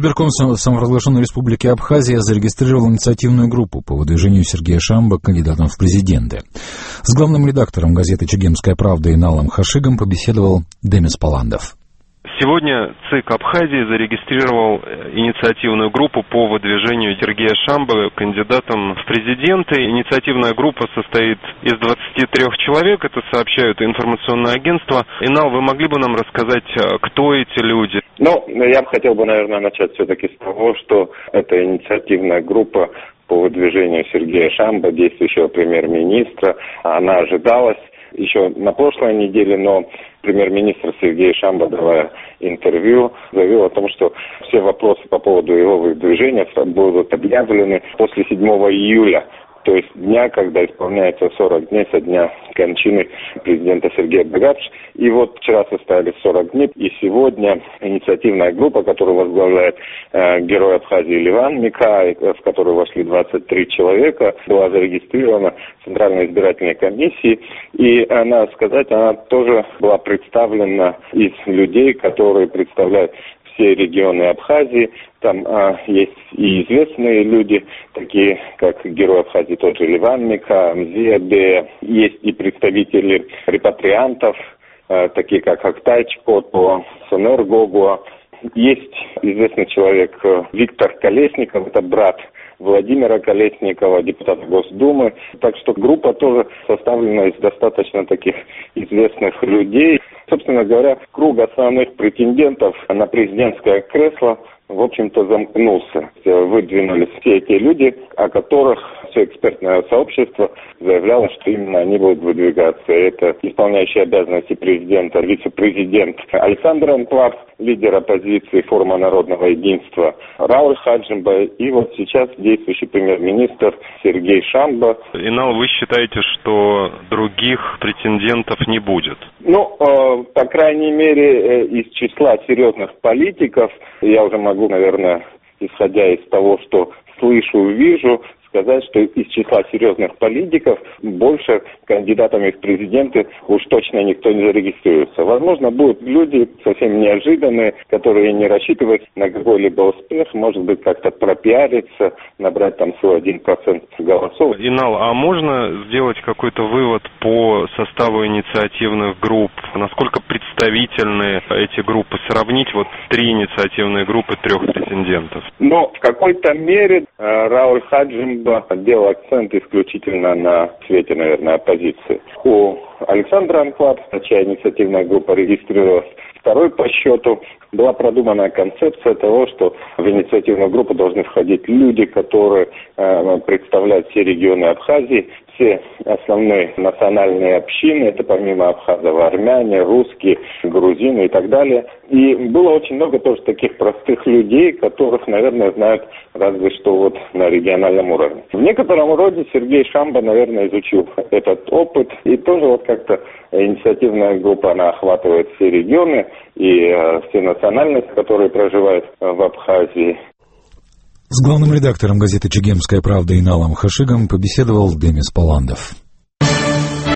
Горосберком самопровозглашенной республики Абхазия зарегистрировал инициативную группу по выдвижению Сергея Шамбо кандидатом в президенты. С главным редактором газеты «Чегемская правда» Иналом Хашигом побеседовал Демис Паландов. Сегодня ЦИК Абхазии зарегистрировал инициативную группу по выдвижению Сергея Шамбо кандидатом в президенты. Инициативная группа состоит из 23 человек, это сообщают информационные агентства. Инал, вы могли бы нам рассказать, кто эти люди? Я бы хотел наверное, начать все-таки с того, что это инициативная группа по выдвижению Сергея Шамбо, действующего премьер-министра. Она ожидалась еще на прошлой неделе, но премьер-министр Сергей Шамбо, давая интервью, заявил о том, что все вопросы по поводу его выдвижения будут объявлены после 7 июля. То есть дня, когда исполняется 40 дней со дня кончины президента Сергея Багапши. И вот вчера состоялись 40 дней, и сегодня инициативная группа, которую возглавляет герой Абхазии Ливан Микай, в которую вошли 23 человека, была зарегистрирована в Центральной избирательной комиссии. И, надо сказать, она тоже была представлена из людей, которые представляют все регионы Абхазии. Там есть и известные люди, такие как герой Абхазии, тот же Ливан Мика, Мзиабе. Есть и представители репатриантов, такие как Актай Чкото, Сонер Гогуа. Есть известный человек Виктор Колесников, это брат Владимира Колесникова, депутата Госдумы. Так что группа тоже составлена из достаточно таких известных людей. Собственно говоря, круг основных претендентов на президентское кресло, в общем-то, замкнулся. Выдвинулись все эти люди, о которых все экспертное сообщество заявляло, что именно они будут выдвигаться. Это исполняющий обязанности президента, вице-президент Александр Анклав, лидер оппозиции Форума народного единства Рауль Хаджимба, и вот сейчас действующий премьер-министр Сергей Шамбо. Инал, вы считаете, что других претендентов не будет? По крайней мере, из числа серьезных политиков, я уже могу, наверное, исходя из того, что слышу и вижу, сказать, что из числа серьезных политиков больше кандидатами в президенты уж точно никто не зарегистрируется. Возможно, будут люди совсем неожиданные, которые не рассчитывают на какой-либо успех, может быть, как-то пропиариться, набрать там свой 1% голосов. Инал, а можно сделать какой-то вывод по составу инициативных групп? Насколько представительны эти группы? Сравнить вот 3 инициативные группы 3 претендентов. В какой-то мере Рауль Хаджимба делал акцент исключительно на цвете, наверное, оппозиции. У Александра Анклав, чья инициативная группа регистрировалась второй по счету, была продумана концепция того, что в инициативную группу должны входить люди, которые представляют все регионы Абхазии, все основные национальные общины, это помимо абхазов армяне, русские, грузины и так далее. И было очень много тоже таких простых людей, которых, наверное, знают разве что вот на региональном уровне. В некотором роде Сергей Шамбо, наверное, изучил этот опыт, и тоже вот как-то инициативная группа, она охватывает все регионы и все национальности, которые проживают в Абхазии. С главным редактором газеты «Чегемская правда» Иналом Хашигом побеседовал Демис Паландов.